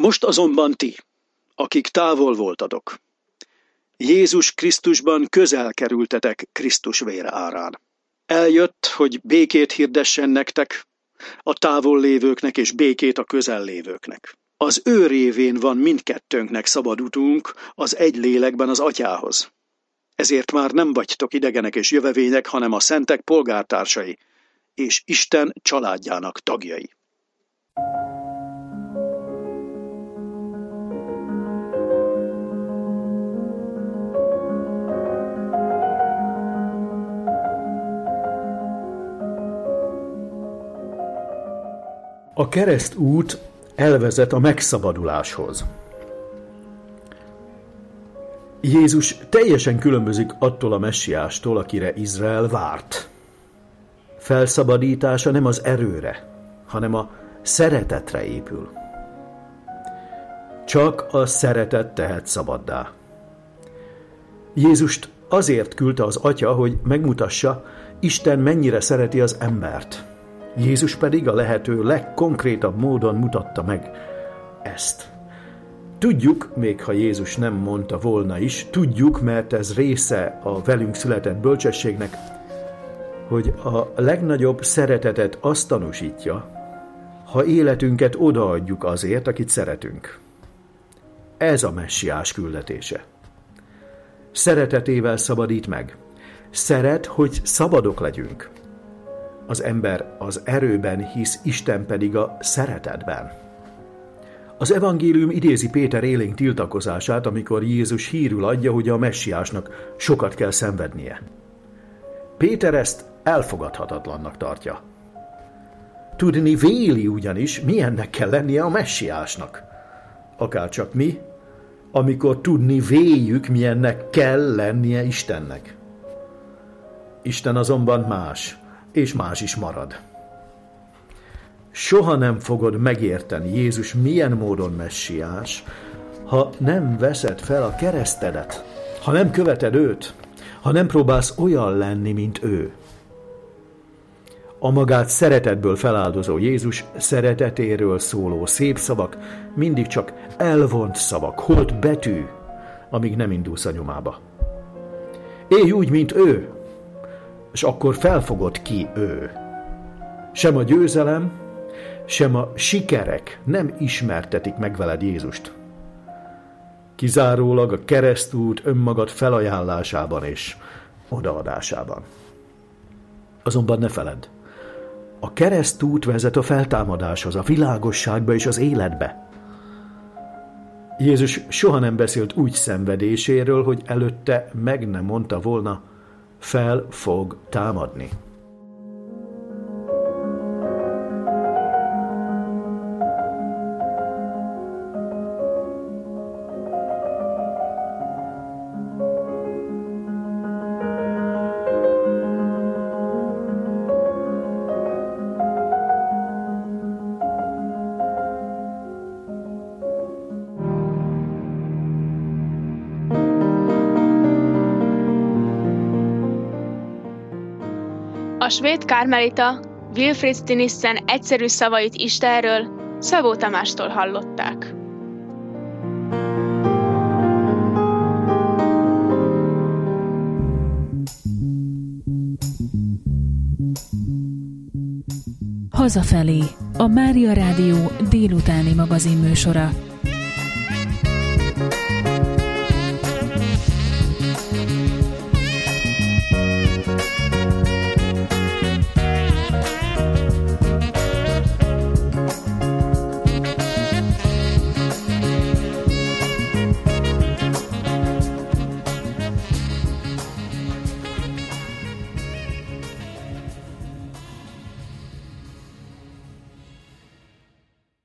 Most azonban ti, akik távol voltatok, Jézus Krisztusban közel kerültetek Krisztus vére árán. Eljött, hogy békét hirdessen nektek, a távol lévőknek és békét a közel lévőknek. Az ő révén van mindkettőnknek szabad utunk az egy lélekben az Atyához. Ezért már nem vagytok idegenek és jövevények, hanem a szentek polgártársai, és Isten családjának tagjai. A keresztút elvezet a megszabaduláshoz. Jézus teljesen különbözik attól a messiástól, akire Izrael várt. Felszabadítása nem az erőre, hanem a szeretetre épül. Csak a szeretet tehet szabaddá. Jézust azért küldte az Atya, hogy megmutassa, Isten mennyire szereti az embert. Jézus pedig a lehető legkonkrétabb módon mutatta meg ezt. Tudjuk, még ha Jézus nem mondta volna is, tudjuk, mert ez része a velünk született bölcsességnek, hogy a legnagyobb szeretetet azt tanúsítja, ha életünket odaadjuk azért, akit szeretünk. Ez a messiás küldetése. Szeretetével szabadít meg. Szeret, hogy szabadok legyünk. Az ember az erőben hisz, Isten pedig a szeretetben. Az evangélium idézi Péter élénk tiltakozását, amikor Jézus hírül adja, hogy a messiásnak sokat kell szenvednie. Péter ezt elfogadhatatlannak tartja. Tudni véli ugyanis, milyennek kell lennie a messiásnak. Akárcsak mi, amikor tudni véljük, milyennek kell lennie Istennek. Isten azonban más, és más is marad. Soha nem fogod megérteni Jézus milyen módon messiás, ha nem veszed fel a keresztedet, ha nem követed őt, ha nem próbálsz olyan lenni, mint ő. A magát szeretetből feláldozó Jézus szeretetéről szóló szép szavak mindig csak elvont szavak, holt betű, amíg nem indulsz a nyomába. Élj úgy, mint ő, és akkor felfogod ki ő. Sem a győzelem, sem a sikerek nem ismertetik meg veled Jézust. Kizárólag a keresztút önmagad felajánlásában és odaadásában. Azonban ne feledd, a keresztút vezet a feltámadáshoz, a világosságba és az életbe. Jézus soha nem beszélt úgy szenvedéséről, hogy előtte meg nem mondta volna, fel fog támadni. A svéd kármelita Wilfrid Stinissen egyszerű szavait Istenről Szabó Tamástól hallották. Hazafelé, a Mária Rádió délutáni magazinműsora.